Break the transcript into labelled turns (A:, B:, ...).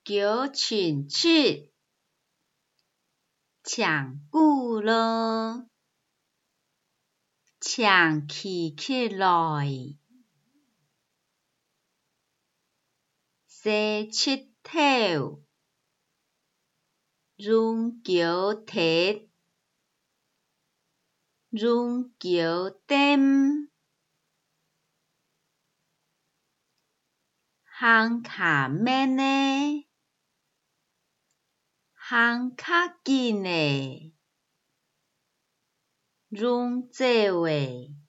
A: 叫亲戚，请久了，请起来，洗佚佗，润桥鐵，潤橋頂，行較慢的，行較緊的，潤做的。